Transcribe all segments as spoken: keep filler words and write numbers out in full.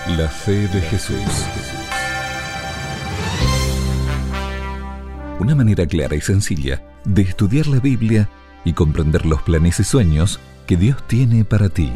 La fe de Jesús. Una manera clara y sencilla de estudiar la Biblia y comprender los planes y sueños que Dios tiene para ti.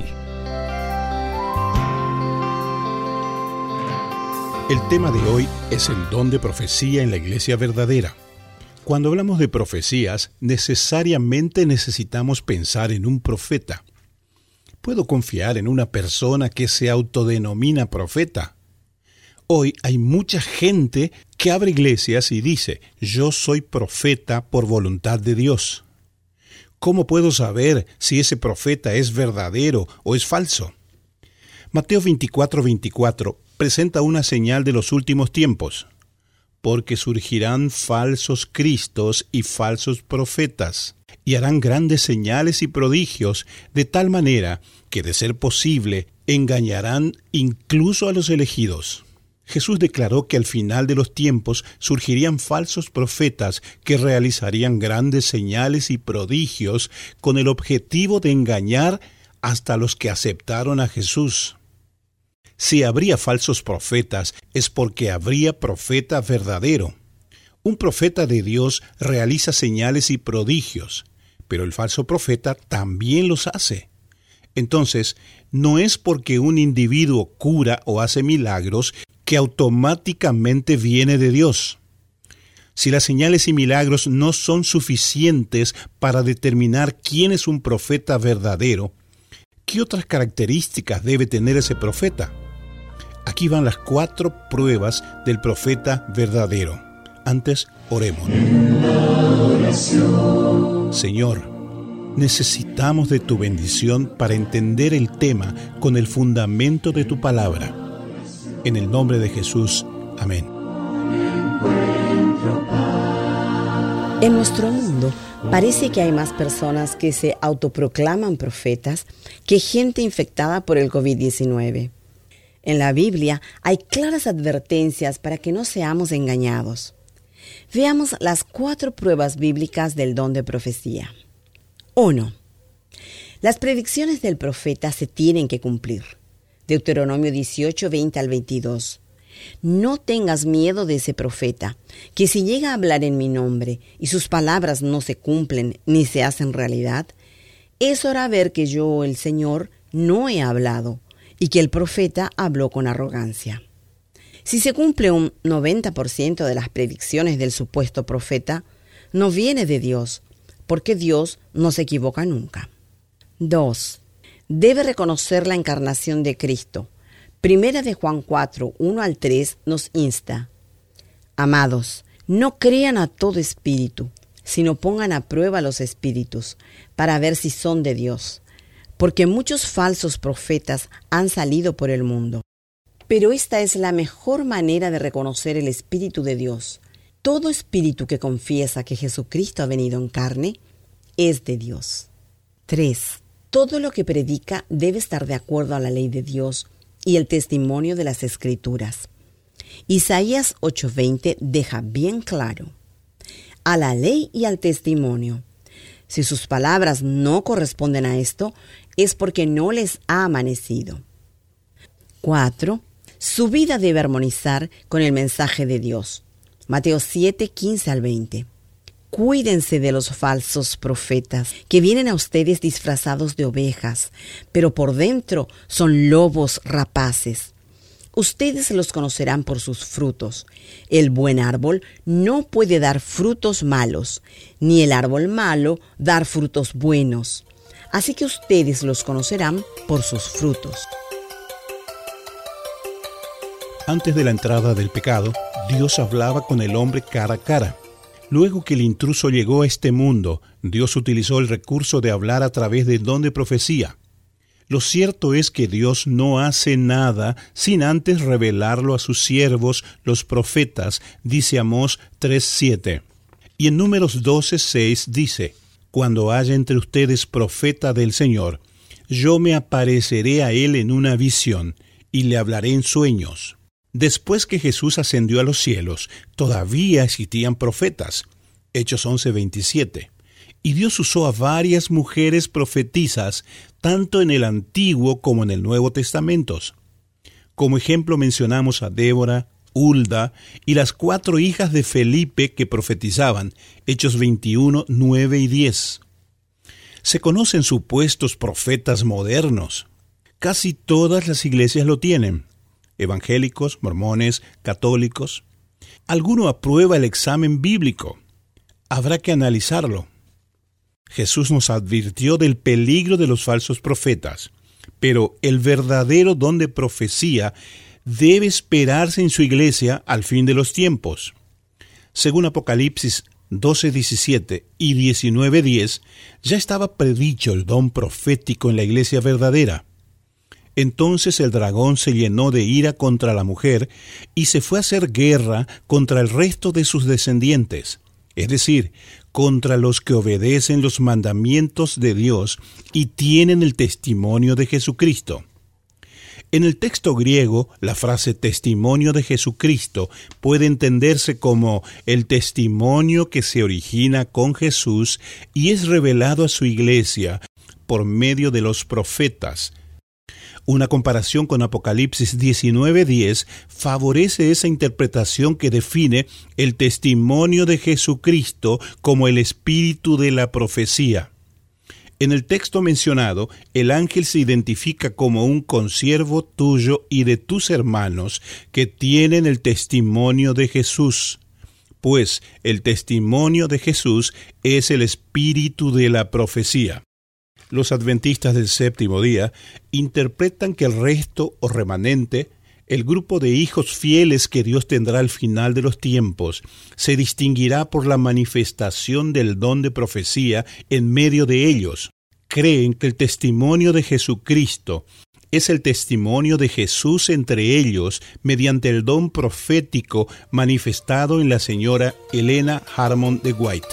El tema de hoy es el don de profecía en la iglesia verdadera. Cuando hablamos de profecías, necesariamente necesitamos pensar en un profeta. ¿Puedo confiar en una persona que se autodenomina profeta? Hoy hay mucha gente que abre iglesias y dice, yo soy profeta por voluntad de Dios. ¿Cómo puedo saber si ese profeta es verdadero o es falso? Mateo veinticuatro veinticuatro presenta una señal de los últimos tiempos, porque surgirán falsos cristos y falsos profetas, y harán grandes señales y prodigios, de tal manera que, de ser posible, engañarán incluso a los elegidos. Jesús declaró que al final de los tiempos surgirían falsos profetas que realizarían grandes señales y prodigios con el objetivo de engañar hasta los que aceptaron a Jesús. Si habría falsos profetas, es porque habría profeta verdadero. Un profeta de Dios realiza señales y prodigios, pero el falso profeta también los hace. Entonces, no es porque un individuo cura o hace milagros que automáticamente viene de Dios. Si las señales y milagros no son suficientes para determinar quién es un profeta verdadero, ¿qué otras características debe tener ese profeta? Aquí van las cuatro pruebas del profeta verdadero. Antes, oremos. Señor, necesitamos de tu bendición para entender el tema con el fundamento de tu palabra. En el nombre de Jesús. Amén. En nuestro mundo parece que hay más personas que se autoproclaman profetas que gente infectada por el covid diecinueve. En la Biblia hay claras advertencias para que no seamos engañados. Veamos las cuatro pruebas bíblicas del don de profecía. uno. Las predicciones del profeta se tienen que cumplir. Deuteronomio dieciocho, veinte al veintidós. No tengas miedo de ese profeta, que si llega a hablar en mi nombre y sus palabras no se cumplen ni se hacen realidad, es hora ver que yo, el Señor, no he hablado y que el profeta habló con arrogancia. Si se cumple un noventa por ciento de las predicciones del supuesto profeta, no viene de Dios, porque Dios no se equivoca nunca. dos. Debe reconocer la encarnación de Cristo. Primera de Juan cuatro, uno al tres nos insta. Amados, no crean a todo espíritu, sino pongan a prueba los espíritus, para ver si son de Dios. Porque muchos falsos profetas han salido por el mundo. Pero esta es la mejor manera de reconocer el Espíritu de Dios. Todo espíritu que confiesa que Jesucristo ha venido en carne es de Dios. tres. Todo lo que predica debe estar de acuerdo a la ley de Dios y el testimonio de las Escrituras. Isaías ocho veinte deja bien claro: a la ley y al testimonio. Si sus palabras no corresponden a esto, es porque no les ha amanecido. cuatro. Su vida debe armonizar con el mensaje de Dios. Mateo siete, quince al veinte. Cuídense de los falsos profetas que vienen a ustedes disfrazados de ovejas, pero por dentro son lobos rapaces. Ustedes los conocerán por sus frutos. El buen árbol no puede dar frutos malos, ni el árbol malo dar frutos buenos. Así que ustedes los conocerán por sus frutos. Antes de la entrada del pecado, Dios hablaba con el hombre cara a cara. Luego que el intruso llegó a este mundo, Dios utilizó el recurso de hablar a través del don de profecía. Lo cierto es que Dios no hace nada sin antes revelarlo a sus siervos, los profetas, dice Amós tres siete. Y en Números doce seis dice: Cuando haya entre ustedes profeta del Señor, yo me apareceré a él en una visión y le hablaré en sueños. Después que Jesús ascendió a los cielos, todavía existían profetas. Hechos once veintisiete. Y Dios usó a varias mujeres profetisas, tanto en el Antiguo como en el Nuevo Testamento. Como ejemplo mencionamos a Débora, Hulda y las cuatro hijas de Felipe que profetizaban, Hechos veintiuno, nueve y diez. Se conocen supuestos profetas modernos. Casi todas las iglesias lo tienen. Evangélicos, mormones, católicos. ¿Alguno aprueba el examen bíblico? Habrá que analizarlo. Jesús nos advirtió del peligro de los falsos profetas, pero el verdadero don de profecía debe esperarse en su iglesia al fin de los tiempos. Según Apocalipsis doce diecisiete y diecinueve diez, ya estaba predicho el don profético en la iglesia verdadera. Entonces el dragón se llenó de ira contra la mujer y se fue a hacer guerra contra el resto de sus descendientes, es decir, contra los que obedecen los mandamientos de Dios y tienen el testimonio de Jesucristo. En el texto griego, la frase testimonio de Jesucristo puede entenderse como el testimonio que se origina con Jesús y es revelado a su iglesia por medio de los profetas. Una comparación con Apocalipsis diecinueve diez favorece esa interpretación que define el testimonio de Jesucristo como el espíritu de la profecía. En el texto mencionado, el ángel se identifica como un consiervo tuyo y de tus hermanos que tienen el testimonio de Jesús, pues el testimonio de Jesús es el espíritu de la profecía. Los adventistas del séptimo día interpretan que el resto o remanente, el grupo de hijos fieles que Dios tendrá al final de los tiempos, se distinguirá por la manifestación del don de profecía en medio de ellos. Creen que el testimonio de Jesucristo es el testimonio de Jesús entre ellos mediante el don profético manifestado en la señora Helena Harmon de White.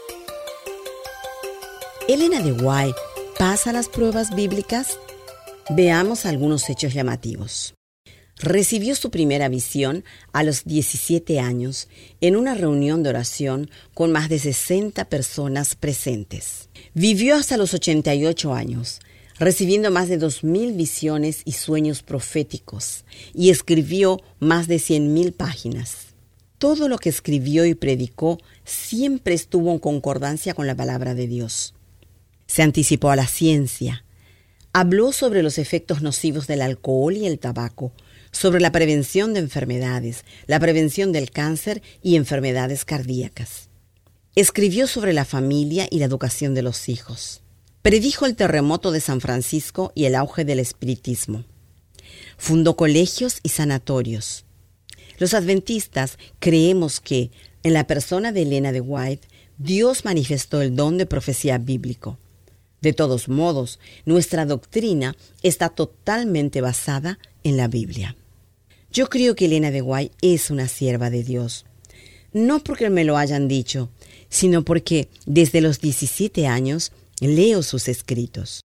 Helena de White pasa las pruebas bíblicas. Veamos algunos hechos llamativos. Recibió su primera visión a los diecisiete años en una reunión de oración con más de sesenta personas presentes. Vivió hasta los ochenta y ocho años, recibiendo más de dos mil visiones y sueños proféticos, y escribió más de cien mil páginas. Todo lo que escribió y predicó siempre estuvo en concordancia con la palabra de Dios. Se anticipó a la ciencia. Habló sobre los efectos nocivos del alcohol y el tabaco, sobre la prevención de enfermedades, la prevención del cáncer y enfermedades cardíacas. Escribió sobre la familia y la educación de los hijos. Predijo el terremoto de San Francisco y el auge del espiritismo. Fundó colegios y sanatorios. Los adventistas creemos que, en la persona de Helena de White, Dios manifestó el don de profecía bíblico. De todos modos, nuestra doctrina está totalmente basada en la Biblia. Yo creo que Helena de White es una sierva de Dios. No porque me lo hayan dicho, sino porque desde los diecisiete años leo sus escritos.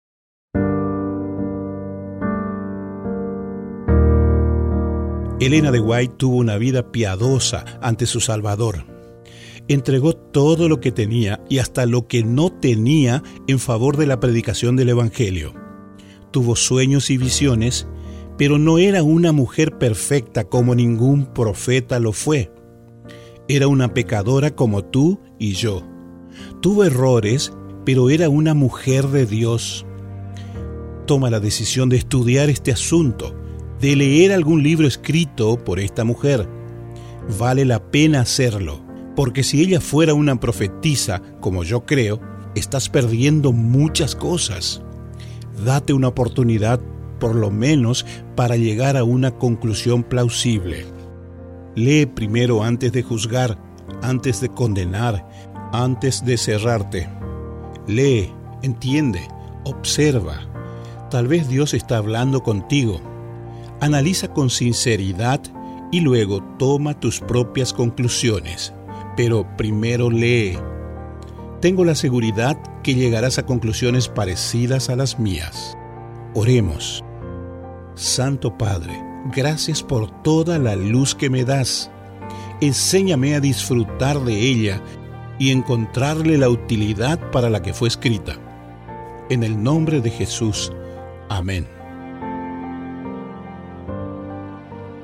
Helena de White tuvo una vida piadosa ante su Salvador. Entregó todo lo que tenía y hasta lo que no tenía en favor de la predicación del Evangelio. Tuvo sueños y visiones, pero no era una mujer perfecta como ningún profeta lo fue. Era una pecadora como tú y yo. Tuvo errores, pero era una mujer de Dios. Toma la decisión de estudiar este asunto, de leer algún libro escrito por esta mujer. Vale la pena hacerlo, porque si ella fuera una profetisa, como yo creo, estás perdiendo muchas cosas. Date una oportunidad, por lo menos, para llegar a una conclusión plausible. Lee primero antes de juzgar, antes de condenar, antes de cerrarte. Lee, entiende, observa. Tal vez Dios está hablando contigo. Analiza con sinceridad y luego toma tus propias conclusiones. Pero primero lee. Tengo la seguridad que llegarás a conclusiones parecidas a las mías. Oremos. Santo Padre, gracias por toda la luz que me das. Enséñame a disfrutar de ella y encontrarle la utilidad para la que fue escrita. En el nombre de Jesús. Amén.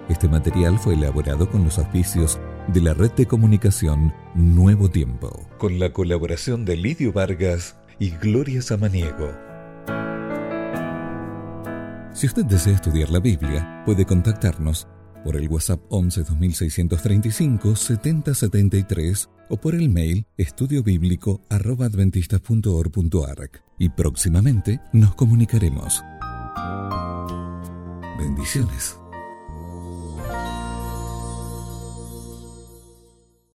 Este material fue elaborado con los auspicios de la red de comunicación Nuevo Tiempo, con la colaboración de Lidio Vargas y Gloria Samaniego. Si usted desea estudiar la Biblia, puede contactarnos por el WhatsApp once dos mil seiscientos treinta y cinco setenta setenta y tres o por el mail estudiobíblico arroba adventistas punto org punto a r c y próximamente nos comunicaremos. Bendiciones.